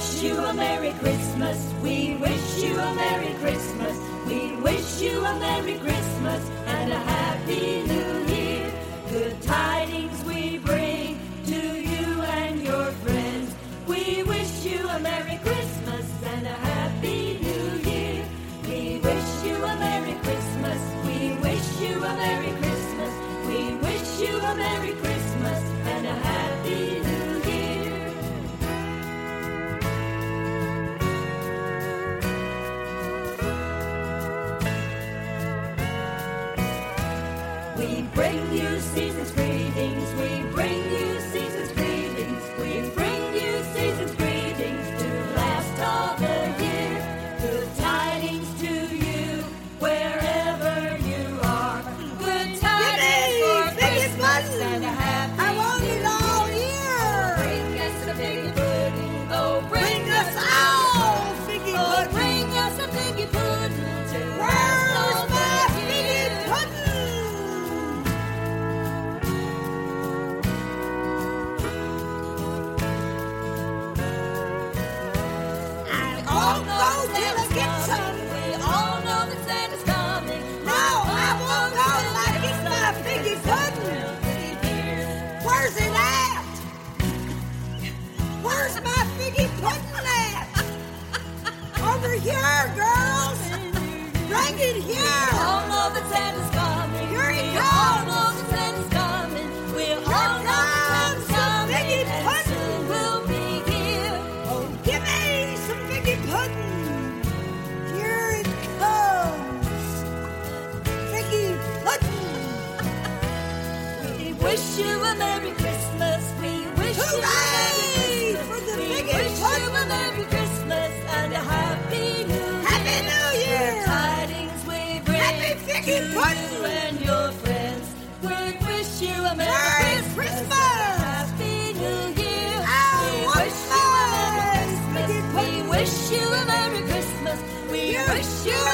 wish you a Merry Christmas. We wish you a Merry Christmas. We wish you a Merry Christmas and a Happy New Year. Good tidings we bring to you and your friends. We wish you a Merry Christmas and a Happy New Year. We wish you a Merry Christmas. We wish you a Merry Christmas. We wish you a Merry Christmas and a Happy New Year. We bring you season's greetings. We bring you season's greetings. We bring you season's greetings to last all the year. Good tidings to you wherever you are. Good tidings for Christmas and a happy I want it all year. Bring us a figgy pudding. Oh, Bring us all figgy oh, pudding. bring us a figgy pudding to Where's last my all the figgy year. pudding? I won't go till I get some. We all know that Santa's coming. No, I won't go till I get my figgy pudding. Where's it at? Where's my figgy pudding at? Over here, girls. Bring it We here. all know that Santa's coming. Here he We all comes. know that Santa's coming. We all Here know that comes Santa's coming. the figgy And pudding. soon we'll be here. Oh, give me some figgy pudding. Here it comes. Figgy pudding. We wish you a Merry Christmas. We wish you a Hooray Merry for Christmas. the We figgy wish you a pudding. Merry Christmas and a Happy New Year. Happy New Year. Good tidings we bring Happy figgy to pudding. you and your friends. We wish you a Merry Merry Christmas. Christmas. And a Happy New Year. I We want wish you a Merry my Christmas. figgy We pudding. wish you a Merry Christmas. We You wish you a